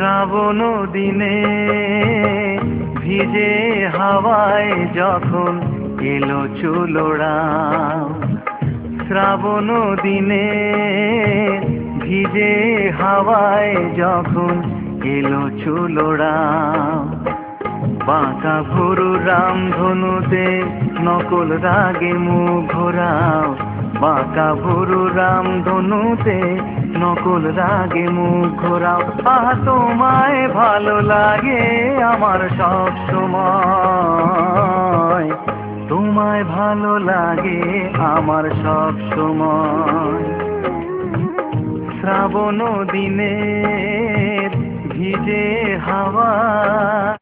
শ্রাবণ দিনে ভিজে হাওয়ায় যখন এলো চুলোড়া, শ্রাবণ দিনে ভিজে হাওয়ায় যখন এলো চুলোড়া, বাঁকা ভুরু রামধনুতে নকল রাগে মুখ ঘোরাও, বাঁকা ভুরু রামধনুতে নকল রাগে মুখ ঘোরাও। তোমায় ভালো লাগে আমার সব সময়, তোমায় ভালো লাগে আমার সব সময়। শ্রাবণ দিনে ভিজে হাওয়া